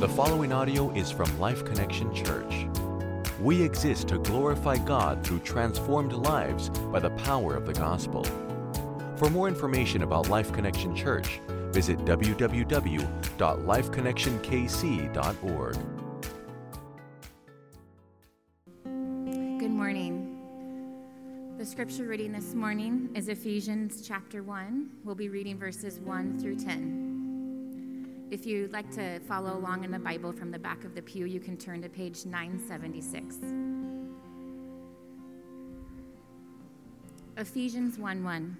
The following audio is from Life Connection Church. We exist to glorify God through transformed lives by the power of the gospel. For more information about Life Connection Church, visit www.lifeconnectionkc.org. Good morning. The scripture reading this morning is Ephesians chapter 1. We'll be reading verses 1 through 10. If you'd like to follow along in the Bible from the back of the pew, you can turn to page 976. Ephesians 1:1.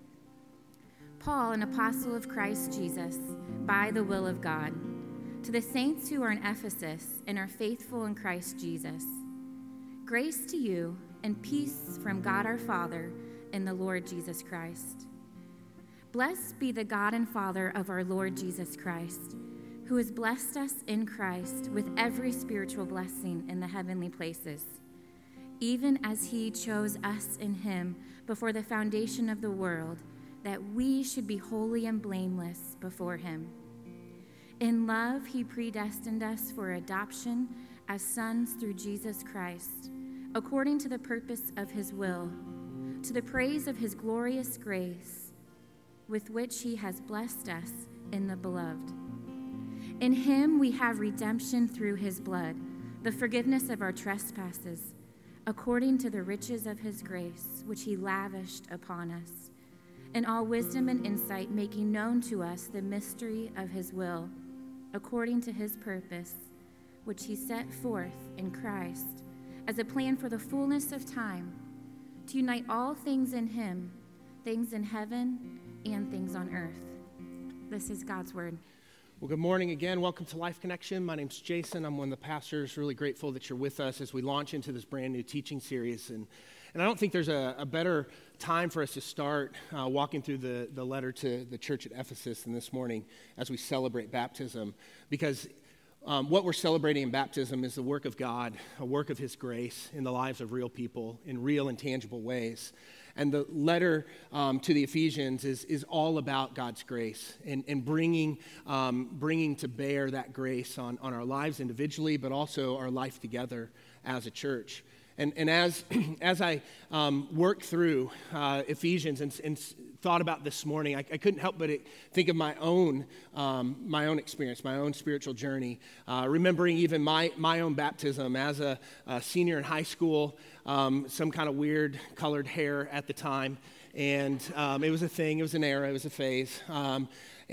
Paul, an apostle of Christ Jesus, by the will of God, to the saints who are in Ephesus and are faithful in Christ Jesus. Grace to you and peace from God our Father and the Lord Jesus Christ. Blessed be the God and Father of our Lord Jesus Christ, who has blessed us in Christ with every spiritual blessing in the heavenly places, even as he chose us in him before the foundation of the world, that we should be holy and blameless before him. In love, he predestined us for adoption as sons through Jesus Christ, according to the purpose of his will, to the praise of his glorious grace, with which he has blessed us in the beloved. In him we have redemption through his blood, the forgiveness of our trespasses, according to the riches of his grace, which he lavished upon us, in all wisdom and insight, making known to us the mystery of his will, according to his purpose, which he set forth in Christ as a plan for the fullness of time, to unite all things in him, things in heaven and things on earth. This is God's word. Well, good morning again. Welcome to Life Connection. My name's Jason. I'm one of the pastors. Really grateful that you're with us as we launch into this brand new teaching series. And I don't think there's a better time for us to start walking through the letter to the church at Ephesus than this morning as we celebrate baptism. Because what we're celebrating in baptism is the work of God, a work of his grace in the lives of real people in real and tangible ways. And the letter to the Ephesians is all about God's grace and bringing to bear that grace on our lives individually, but also our life together as a church. And as I worked through Ephesians and thought about this morning, I couldn't help but think of my own experience, my own spiritual journey. Remembering even my own baptism as a senior in high school, some kind of weird colored hair at the time, and it was a thing, it was an era, it was a phase. But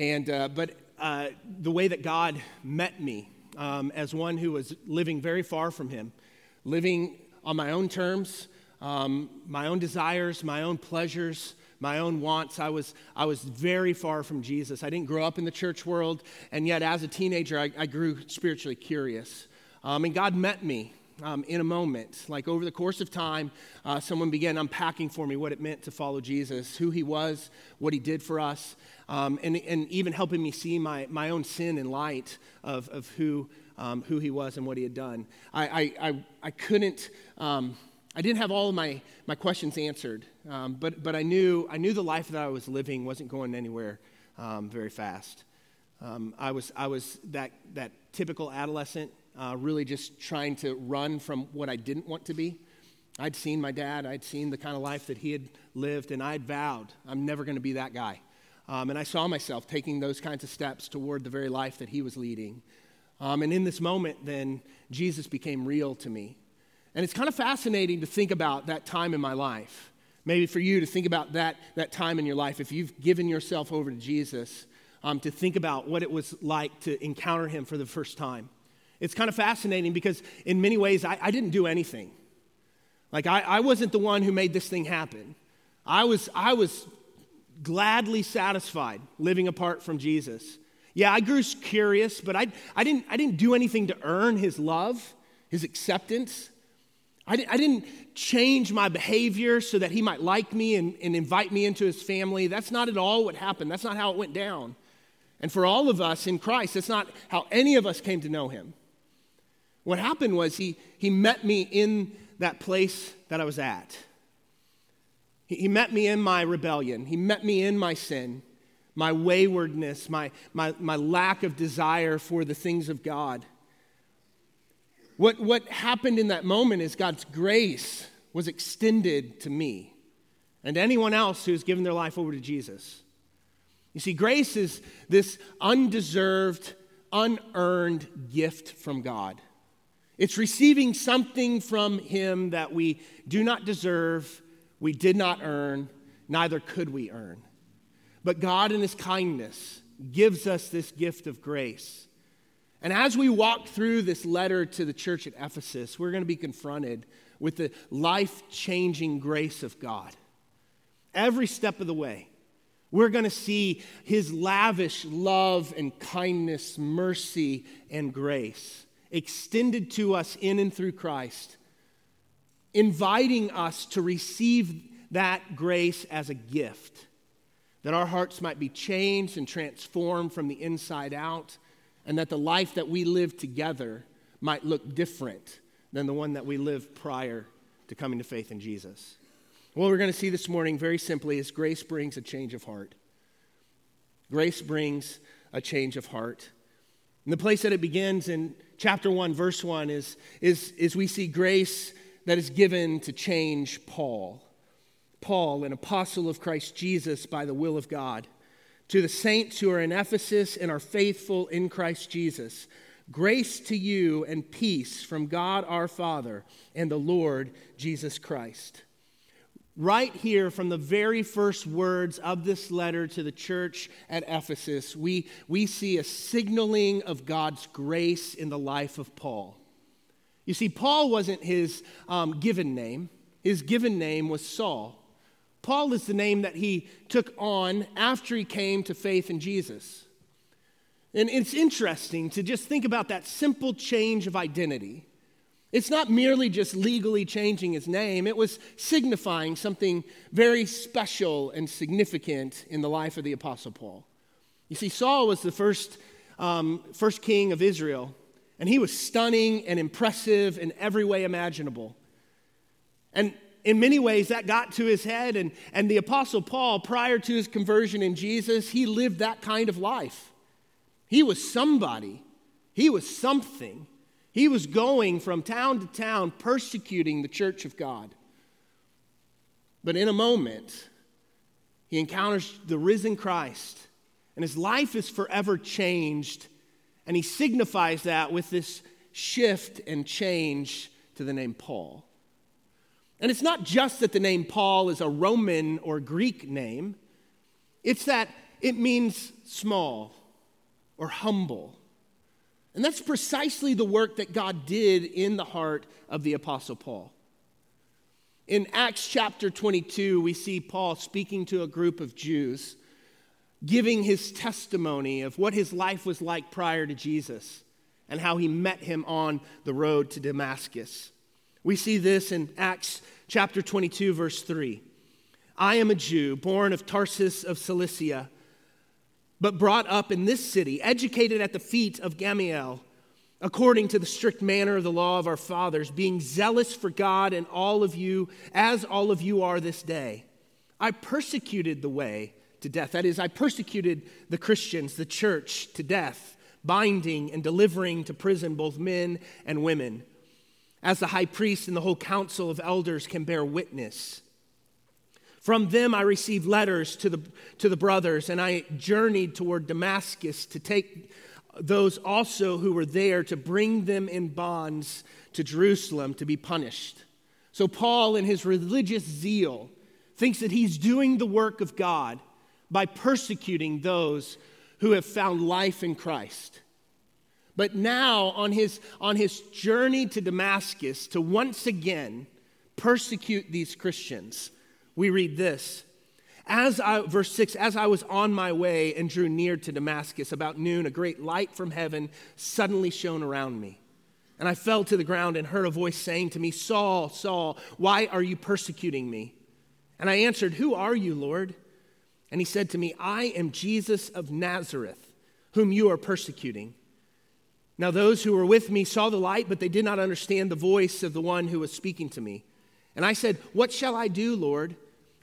the way that God met me as one who was living very far from him, living on my own terms, my own desires, my own pleasures, my own wants. I was very far from Jesus. I didn't grow up in the church world, and yet as a teenager, I grew spiritually curious. And God met me in a moment. Like over the course of time, someone began unpacking for me what it meant to follow Jesus, who he was, what he did for us, and even helping me see my own sin in light of who he was and what he had done. I didn't have all of my questions answered, but I knew the life that I was living wasn't going anywhere very fast. I was that typical adolescent, really just trying to run from what I didn't want to be. I'd seen my dad, I'd seen the kind of life that he had lived, and I'd vowed I'm never going to be that guy. And I saw myself taking those kinds of steps toward the very life that he was leading. And in this moment, then, Jesus became real to me. And it's kind of fascinating to think about that time in my life. Maybe for you to think about that time in your life, if you've given yourself over to Jesus, to think about what it was like to encounter him for the first time. It's kind of fascinating because in many ways, I didn't do anything. Like, I wasn't the one who made this thing happen. I was gladly satisfied living apart from Jesus. Yeah, I grew curious, but I didn't do anything to earn his love, his acceptance. I didn't change my behavior so that he might like me and invite me into his family. That's not at all what happened. That's not how it went down. And for all of us in Christ, that's not how any of us came to know him. What happened was he met me in that place that I was at. He met me in my rebellion. He met me in my sin. my waywardness, my lack of desire for the things of God. What happened in that moment is God's grace was extended to me and to anyone else who's given their life over to Jesus. You see, grace is this undeserved, unearned gift from God. It's receiving something from Him that we do not deserve, we did not earn, neither could we earn. But God in His kindness gives us this gift of grace. And as we walk through this letter to the church at Ephesus, we're going to be confronted with the life-changing grace of God. Every step of the way, we're going to see His lavish love and kindness, mercy and grace extended to us in and through Christ, inviting us to receive that grace as a gift, that our hearts might be changed and transformed from the inside out, and that the life that we live together might look different than the one that we lived prior to coming to faith in Jesus. What we're going to see this morning, very simply, is grace brings a change of heart. Grace brings a change of heart. And the place that it begins in chapter 1, verse 1 is we see grace that is given to change Paul. Paul, an apostle of Christ Jesus by the will of God. To the saints who are in Ephesus and are faithful in Christ Jesus, grace to you and peace from God our Father and the Lord Jesus Christ. Right here, from the very first words of this letter to the church at Ephesus, we see a signaling of God's grace in the life of Paul. You see, Paul wasn't his given name. His given name was Saul. Paul is the name that he took on after he came to faith in Jesus. And it's interesting to just think about that simple change of identity. It's not merely just legally changing his name. It was signifying something very special and significant in the life of the Apostle Paul. You see, Saul was the first king of Israel, and he was stunning and impressive in every way imaginable. And in many ways, that got to his head, and the Apostle Paul, prior to his conversion in Jesus, he lived that kind of life. He was somebody. He was something. He was going from town to town persecuting the church of God. But in a moment, he encounters the risen Christ, and his life is forever changed, and he signifies that with this shift and change to the name Paul. And it's not just that the name Paul is a Roman or Greek name. It's that it means small or humble. And that's precisely the work that God did in the heart of the Apostle Paul. In Acts chapter 22, we see Paul speaking to a group of Jews, giving his testimony of what his life was like prior to Jesus and how he met him on the road to Damascus. We see this in Acts chapter 22, verse 3. I am a Jew, born of Tarsus of Cilicia, but brought up in this city, educated at the feet of Gamaliel, according to the strict manner of the law of our fathers, being zealous for God and all of you, as all of you are this day. I persecuted the way to death. That is, I persecuted the Christians, the church, to death, binding and delivering to prison both men and women, as the high priest and the whole council of elders can bear witness. From them I received letters to the brothers, and I journeyed toward Damascus to take those also who were there to bring them in bonds to Jerusalem to be punished. So Paul, in his religious zeal, thinks that he's doing the work of God by persecuting those who have found life in Christ. But now, on his journey to Damascus to once again persecute these Christians, we read this. Verse 6, as I was on my way and drew near to Damascus about noon, a great light from heaven suddenly shone around me. And I fell to the ground and heard a voice saying to me, Saul, Saul, why are you persecuting me? And I answered, who are you, Lord? And he said to me, I am Jesus of Nazareth, whom you are persecuting. Now those who were with me saw the light, but they did not understand the voice of the one who was speaking to me. And I said, what shall I do, Lord?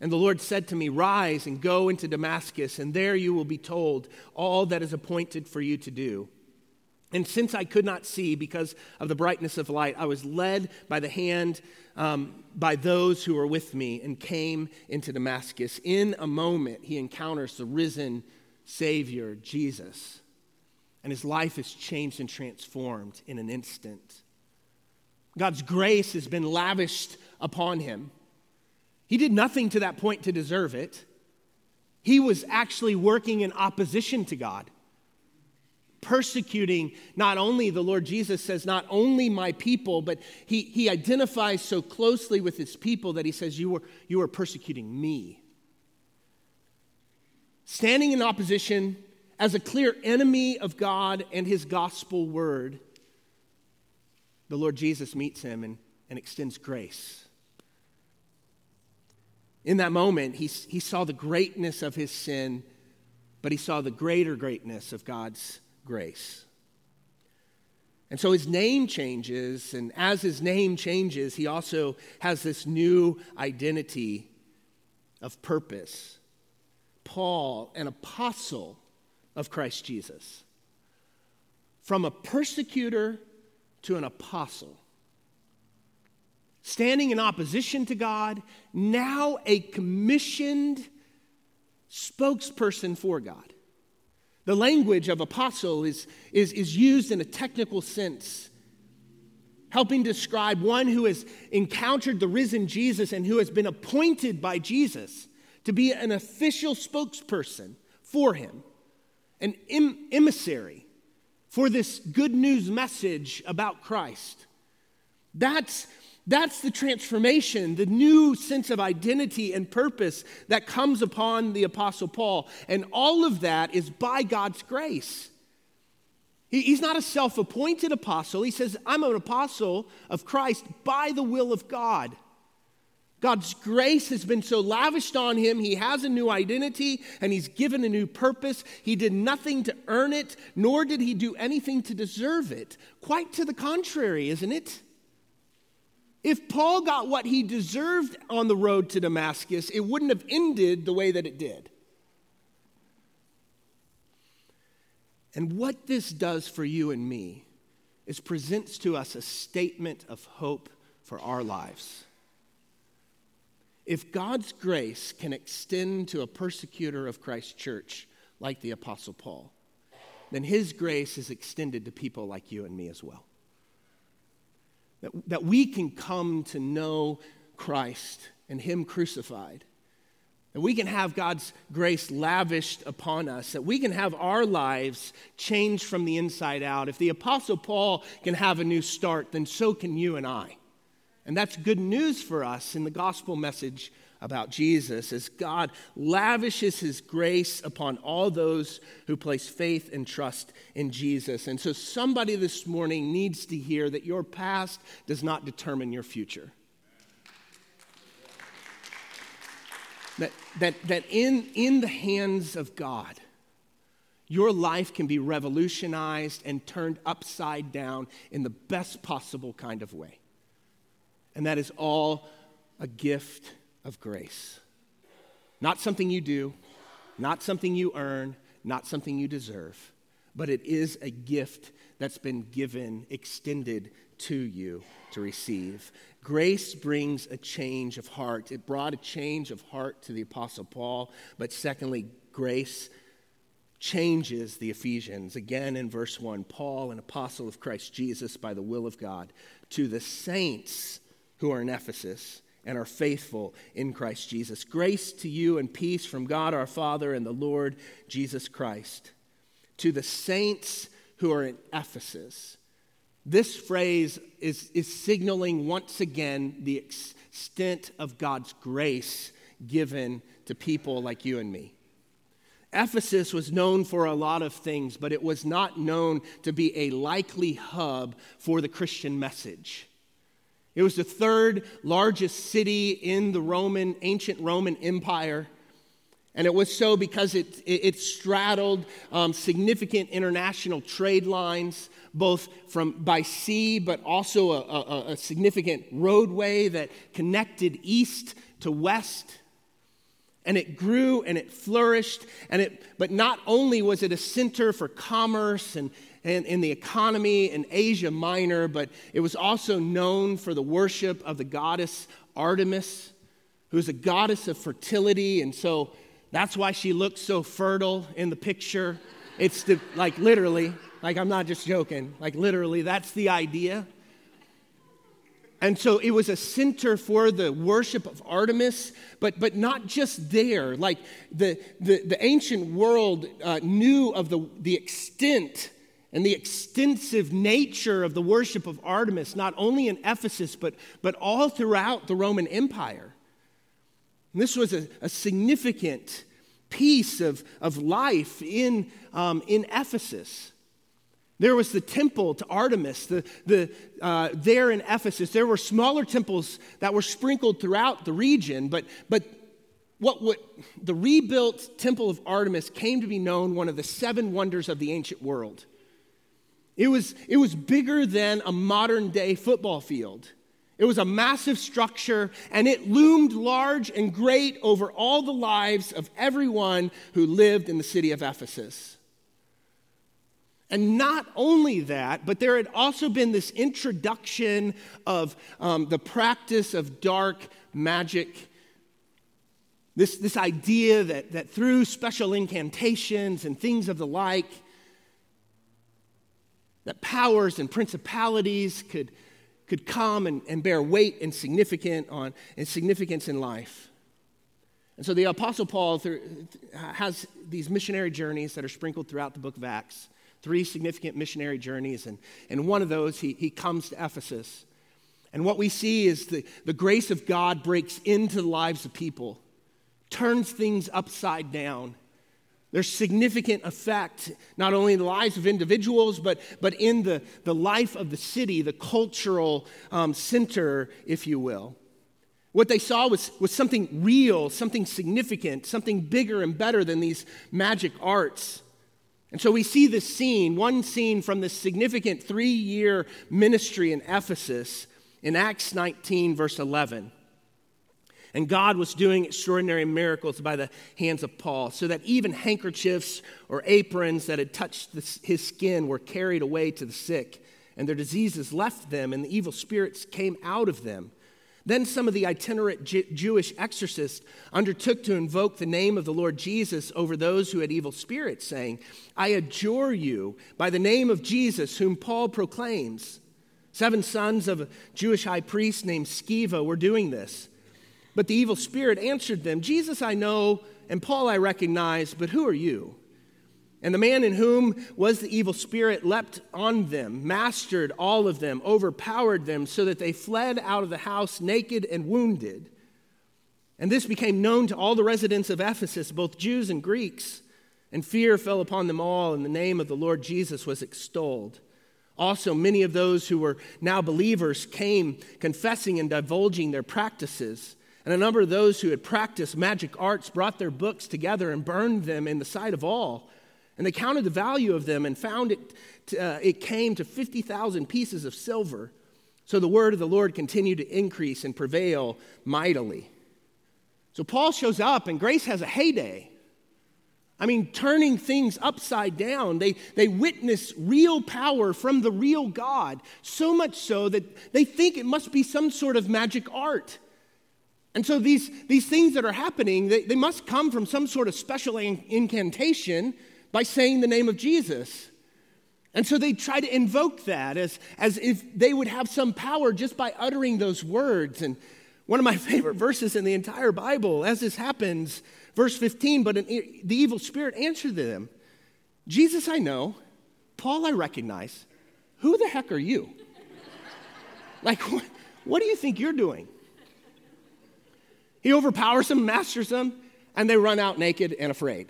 And the Lord said to me, rise and go into Damascus, and there you will be told all that is appointed for you to do. And since I could not see because of the brightness of light, I was led by the hand by those who were with me and came into Damascus. In a moment, he encounters the risen Savior, Jesus. And his life is changed and transformed in an instant. God's grace has been lavished upon him. He did nothing to that point to deserve it. He was actually working in opposition to God, persecuting not only, the Lord Jesus says, not only my people, but he identifies so closely with his people that he says, you are persecuting me. Standing in opposition as a clear enemy of God and his gospel word, the Lord Jesus meets him and extends grace. In that moment, he saw the greatness of his sin, but he saw the greater greatness of God's grace. And so his name changes, and as his name changes, he also has this new identity of purpose. Paul, an apostle of Christ Jesus. From a persecutor to an apostle. Standing in opposition to God, now a commissioned spokesperson for God. The language of apostle is used in a technical sense, helping describe one who has encountered the risen Jesus and who has been appointed by Jesus to be an official spokesperson for him, an emissary for this good news message about Christ. That's the transformation, the new sense of identity and purpose that comes upon the Apostle Paul. And all of that is by God's grace. He's not a self-appointed apostle. He says, I'm an apostle of Christ by the will of God. God's grace has been so lavished on him. He has a new identity and he's given a new purpose. He did nothing to earn it, nor did he do anything to deserve it. Quite to the contrary, isn't it? If Paul got what he deserved on the road to Damascus, it wouldn't have ended the way that it did. And what this does for you and me is presents to us a statement of hope for our lives. If God's grace can extend to a persecutor of Christ's church like the Apostle Paul, then his grace is extended to people like you and me as well. That we can come to know Christ and him crucified. That we can have God's grace lavished upon us. That we can have our lives changed from the inside out. If the Apostle Paul can have a new start, then so can you and I. And that's good news for us in the gospel message about Jesus, as God lavishes his grace upon all those who place faith and trust in Jesus. And so somebody this morning needs to hear that your past does not determine your future. That in the hands of God, your life can be revolutionized and turned upside down in the best possible kind of way. And that is all a gift of grace. Not something you do, not something you earn, not something you deserve, but it is a gift that's been given, extended to you to receive. Grace brings a change of heart. It brought a change of heart to the Apostle Paul, but secondly, grace changes the Ephesians. Again in verse 1, Paul, an apostle of Christ Jesus by the will of God, to the saints who are in Ephesus and are faithful in Christ Jesus. Grace to you and peace from God our Father and the Lord Jesus Christ. To the saints who are in Ephesus. This phrase is signaling once again the extent of God's grace given to people like you and me. Ephesus was known for a lot of things, but it was not known to be a likely hub for the Christian message. It was the third largest city in the ancient Roman Empire. And it was so because it straddled significant international trade lines, both by sea, but also a significant roadway that connected east to west. And it grew and it flourished, but not only was it a center for commerce and in the economy in Asia Minor, but it was also known for the worship of the goddess Artemis, who is a goddess of fertility, and so that's why she looks so fertile in the picture. It's literally, I'm not just joking, literally, that's the idea. And so it was a center for the worship of Artemis, but not just there. The ancient world knew of the extent and the extensive nature of the worship of Artemis, not only in Ephesus, but all throughout the Roman Empire. And this was a significant piece of life in Ephesus. There was the temple to Artemis. There in Ephesus, there were smaller temples that were sprinkled throughout the region, but the rebuilt temple of Artemis came to be known one of the 7 wonders of the ancient world. It was bigger than a modern-day football field. It was a massive structure, and it loomed large and great over all the lives of everyone who lived in the city of Ephesus. And not only that, but there had also been this introduction of the practice of dark magic. This idea that through special incantations and things of the like, that powers and principalities could come and bear weight and significance in life. And so the Apostle Paul has these missionary journeys that are sprinkled throughout the book of Acts, 3 significant missionary journeys, and one of those he comes to Ephesus. And what we see is the grace of God breaks into the lives of people, turns things upside down. There's significant effect, not only in the lives of individuals, but in the life of the city, the cultural center, if you will. What they saw was something real, something significant, something bigger and better than these magic arts. And so we see this scene, one scene from this significant 3-year ministry in Ephesus in Acts 19, verse 11. And God was doing extraordinary miracles by the hands of Paul, so that even handkerchiefs or aprons that had touched his skin were carried away to the sick, and their diseases left them, and the evil spirits came out of them. Then some of the itinerant Jewish exorcists undertook to invoke the name of the Lord Jesus over those who had evil spirits, saying, "I adjure you by the name of Jesus, whom Paul proclaims." 7 sons of a Jewish high priest named Sceva were doing this. But the evil spirit answered them, "Jesus I know, and Paul I recognize, but who are you?" And the man in whom was the evil spirit leapt on them, mastered all of them, overpowered them, so that they fled out of the house naked and wounded. And this became known to all the residents of Ephesus, both Jews and Greeks. And fear fell upon them all, and the name of the Lord Jesus was extolled. Also, many of those who were now believers came, confessing and divulging their practices. And a number of those who had practiced magic arts brought their books together and burned them in the sight of all. And they counted the value of them and found it came to 50,000 pieces of silver. So the word of the Lord continued to increase and prevail mightily. So Paul shows up, and grace has a heyday. I mean, turning things upside down. They witness real power from the real God, so much so that they think it must be some sort of magic art. And so these things that are happening, they must come from some sort of special incantation by saying the name of Jesus. And so they try to invoke that as if they would have some power just by uttering those words. And one of my favorite verses in the entire Bible, as this happens, verse 15, but the evil spirit answered them, "Jesus I know, Paul I recognize. Who the heck are you?" What do you think you're doing? He overpowers them, masters them, and they run out naked and afraid.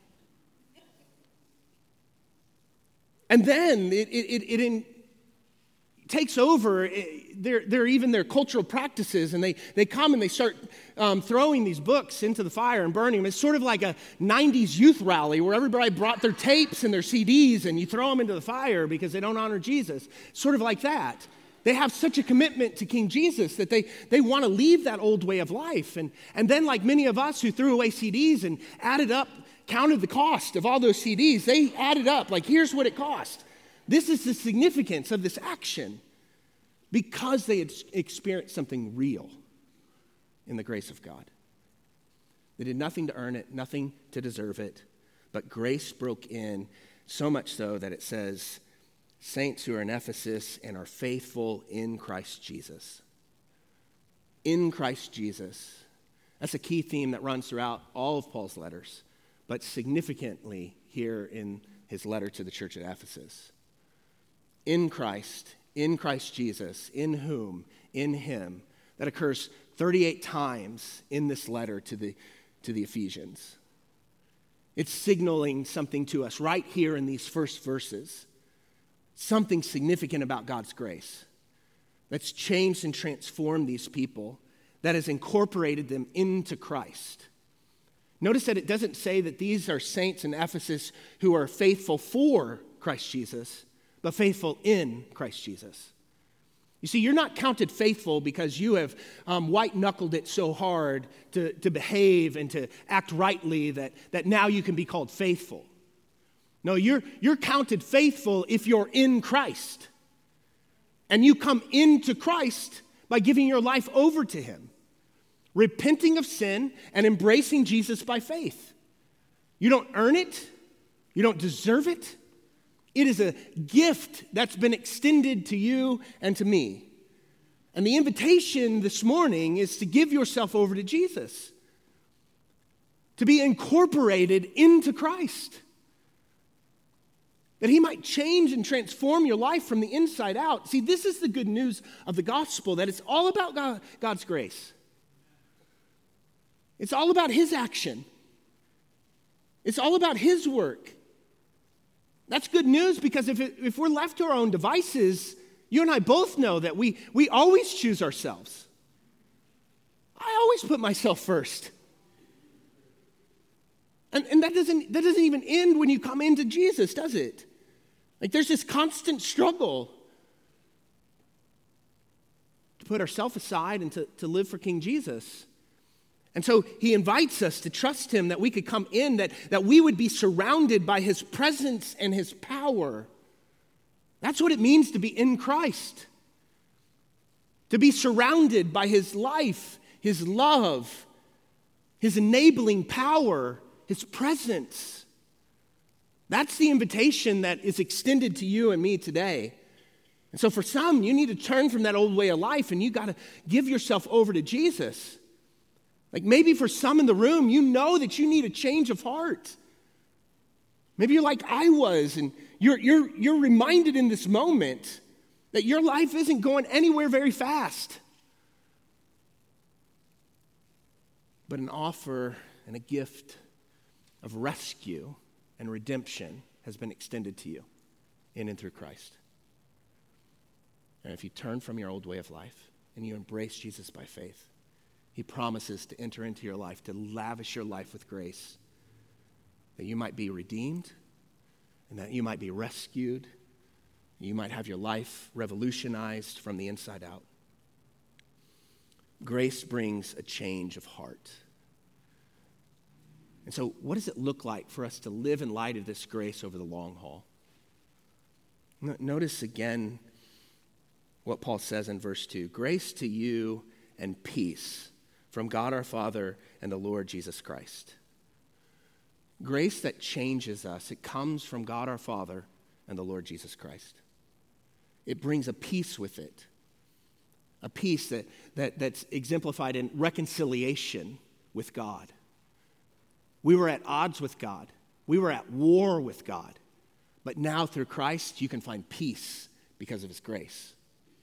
And then it takes over their cultural practices, and they come and they start throwing these books into the fire and burning them. It's sort of like a 90s youth rally where everybody brought their tapes and their CDs, and you throw them into the fire because they don't honor Jesus. Sort of like that. They have such a commitment to King Jesus that they want to leave that old way of life. And then like many of us who threw away CDs and added up, counted the cost of all those CDs, they added up, like here's what it cost. This is the significance of this action because they had experienced something real in the grace of God. They did nothing to earn it, nothing to deserve it, but grace broke in so much so that it says, saints who are in Ephesus and are faithful in Christ Jesus. In Christ Jesus. That's a key theme that runs throughout all of Paul's letters, but significantly here in his letter to the church at Ephesus. In Christ Jesus, in whom, in him. That occurs 38 times in this letter to the Ephesians. It's signaling something to us right here in these first verses. Something significant about God's grace that's changed and transformed these people, that has incorporated them into Christ. Notice that it doesn't say that these are saints in Ephesus who are faithful for Christ Jesus, but faithful in Christ Jesus. You see, you're not counted faithful because you have white-knuckled it so hard to behave and to act rightly that now you can be called faithful. No, you're counted faithful if you're in Christ. And you come into Christ by giving your life over to him, repenting of sin and embracing Jesus by faith. You don't earn it. You don't deserve it. It is a gift that's been extended to you and to me. And the invitation this morning is to give yourself over to Jesus, to be incorporated into Christ, that he might change and transform your life from the inside out. See, this is the good news of the gospel, that it's all about God's grace. It's all about his action. It's all about his work. That's good news because if we're left to our own devices, you and I both know that we always choose ourselves. I always put myself first. And that doesn't even end when you come into Jesus, does it? Like there's this constant struggle to put ourselves aside and to live for King Jesus. And so he invites us to trust him, that we could come in, that we would be surrounded by his presence and his power. That's what it means to be in Christ. To be surrounded by his life, his love, his enabling power, his presence. That's the invitation that is extended to you and me today. And so for some, you need to turn from that old way of life and you got to give yourself over to Jesus. Like maybe for some in the room, you know that you need a change of heart. Maybe you're like I was, and you're reminded in this moment that your life isn't going anywhere very fast. But an offer and a gift of rescue and redemption has been extended to you in and through Christ. And if you turn from your old way of life and you embrace Jesus by faith, he promises to enter into your life, to lavish your life with grace, that you might be redeemed and that you might be rescued. You might have your life revolutionized from the inside out. Grace brings a change of heart. And so what does it look like for us to live in light of this grace over the long haul? Notice again what Paul says in verse 2. Grace to you and peace from God our Father and the Lord Jesus Christ. Grace that changes us, it comes from God our Father and the Lord Jesus Christ. It brings a peace with it, a peace that's exemplified in reconciliation with God. We were at odds with God. We were at war with God. But now through Christ, you can find peace because of his grace.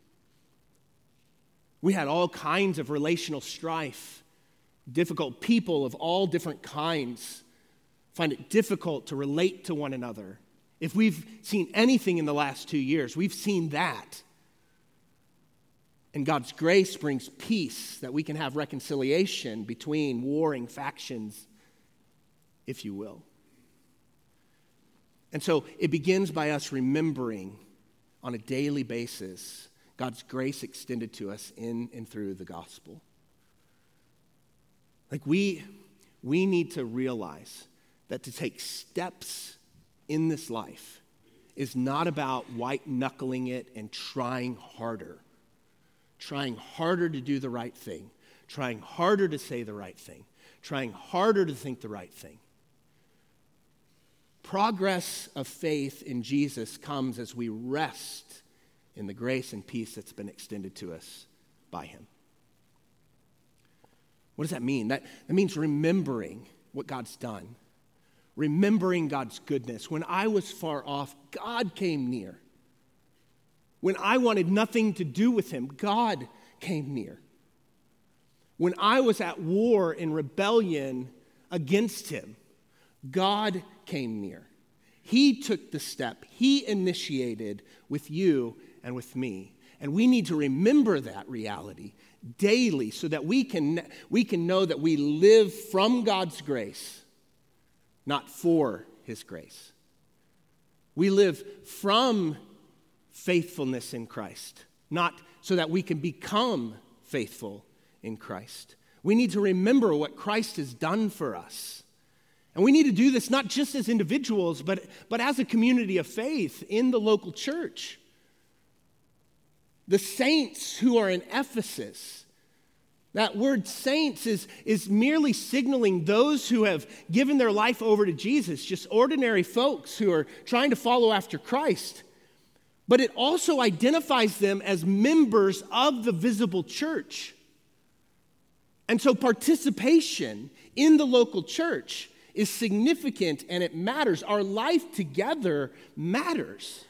We had all kinds of relational strife, difficult people of all different kinds find it difficult to relate to one another. If we've seen anything in the last 2 years, we've seen that. And God's grace brings peace, that we can have reconciliation between warring factions, if you will. And so it begins by us remembering on a daily basis God's grace extended to us in and through the gospel. Like we need to realize that to take steps in this life is not about white-knuckling it and trying harder to do the right thing, trying harder to say the right thing, trying harder to think the right thing. Progress of faith in Jesus comes as we rest in the grace and peace that's been extended to us by him. What does that mean? That means remembering what God's done, remembering God's goodness. When I was far off, God came near. When I wanted nothing to do with him, God came near. When I was at war in rebellion against him, God came near. He took the step. He initiated with you and with me. And we need to remember that reality daily so that we can know that we live from God's grace, not for his grace. We live from faithfulness in Christ, not so that we can become faithful in Christ. We need to remember what Christ has done for us. And we need to do this not just as individuals, but as a community of faith in the local church. The saints who are in Ephesus, that word saints is merely signaling those who have given their life over to Jesus, just ordinary folks who are trying to follow after Christ. But it also identifies them as members of the visible church. And so participation in the local church is significant and it matters. Our life together matters.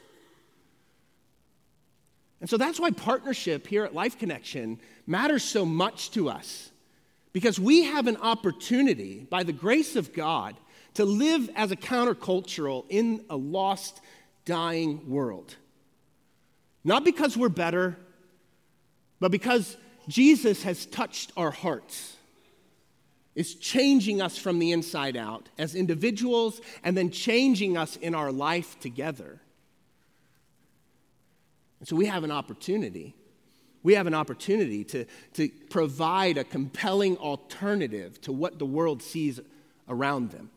And so that's why partnership here at Life Connection matters so much to us. Because we have an opportunity, by the grace of God, to live as a countercultural in a lost, dying world. Not because we're better, but because Jesus has touched our hearts. It's changing us from the inside out as individuals and then changing us in our life together. And so we have an opportunity. We have an opportunity to provide a compelling alternative to what the world sees around them.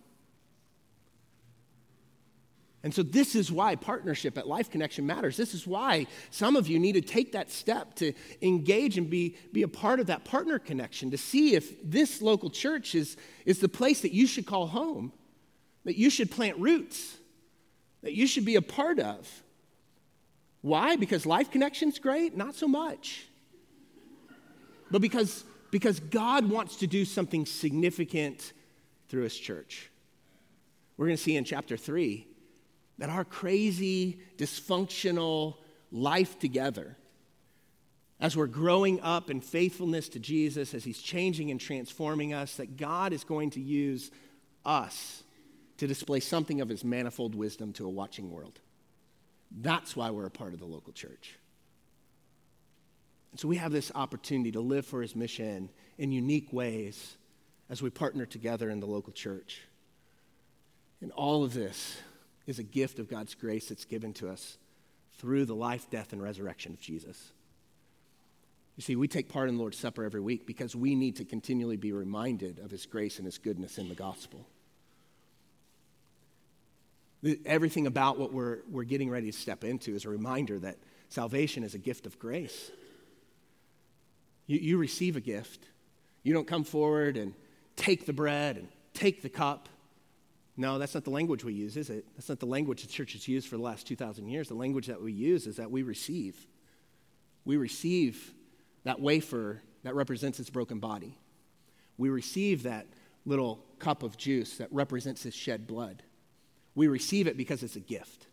And so this is why partnership at Life Connection matters. This is why some of you need to take that step to engage and be a part of that partner connection, to see if this local church is the place that you should call home, that you should plant roots, that you should be a part of. Why? Because Life Connection's great? Not so much. But because God wants to do something significant through his church. We're going to see in chapter 3 that our crazy, dysfunctional life together, as we're growing up in faithfulness to Jesus, as he's changing and transforming us, that God is going to use us to display something of his manifold wisdom to a watching world. That's why we're a part of the local church. And so we have this opportunity to live for his mission in unique ways as we partner together in the local church. And all of this is a gift of God's grace that's given to us through the life, death, and resurrection of Jesus. You see, we take part in the Lord's Supper every week because we need to continually be reminded of his grace and his goodness in the gospel. Everything about what we're getting ready to step into is a reminder that salvation is a gift of grace. You receive a gift. You don't come forward and take the bread and take the cup. No, that's not the language we use, is it? That's not the language the church has used for the last 2,000 years. The language that we use is that we receive. We receive that wafer that represents his broken body. We receive that little cup of juice that represents his shed blood. We receive it because it's a gift.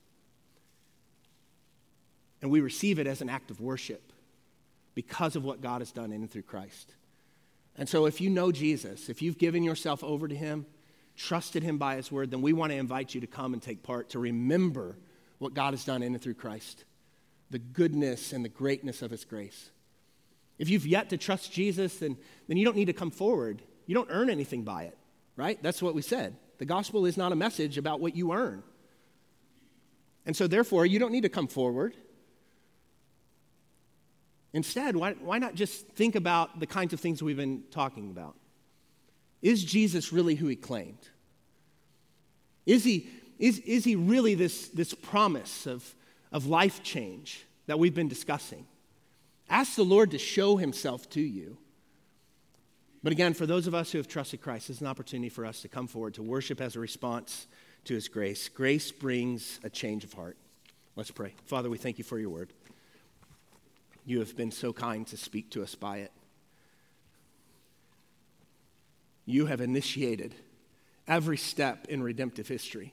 And we receive it as an act of worship because of what God has done in and through Christ. And so if you know Jesus, if you've given yourself over to him, trusted him by his word, then we want to invite you to come and take part, to remember what God has done in and through Christ, the goodness and the greatness of his grace. If you've yet to trust Jesus, then you don't need to come forward. You don't earn anything by it, right? That's what we said. The gospel is not a message about what you earn. And so therefore, you don't need to come forward. Instead, why not just think about the kinds of things we've been talking about? Is Jesus really who he claimed? Is he really this promise of life change that we've been discussing? Ask the Lord to show himself to you. But again, for those of us who have trusted Christ, it's an opportunity for us to come forward to worship as a response to his grace. Grace brings a change of heart. Let's pray. Father, we thank you for your word. You have been so kind to speak to us by it. You have initiated every step in redemptive history.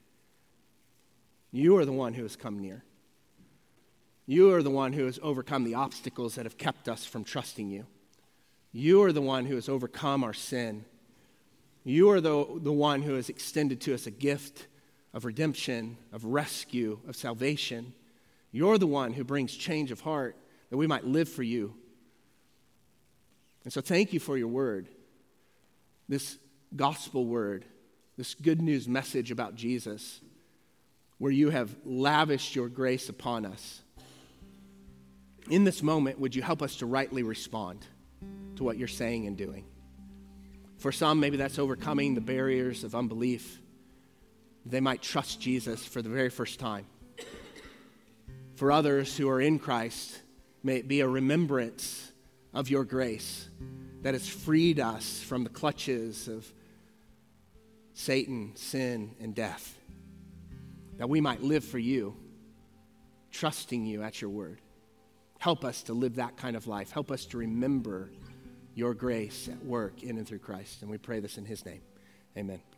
You are the one who has come near. You are the one who has overcome the obstacles that have kept us from trusting you. You are the one who has overcome our sin. You are the one who has extended to us a gift of redemption, of rescue, of salvation. You're the one who brings change of heart that we might live for you. And so thank you for your word, this gospel word, this good news message about Jesus, where you have lavished your grace upon us. In this moment, would you help us to rightly respond to what you're saying and doing? For some, maybe that's overcoming the barriers of unbelief. They might trust Jesus for the very first time. For others who are in Christ, may it be a remembrance of your grace that has freed us from the clutches of Satan, sin, and death, that we might live for you, trusting you at your word. Help us to live that kind of life. Help us to remember your grace at work in and through Christ. And we pray this in his name. Amen.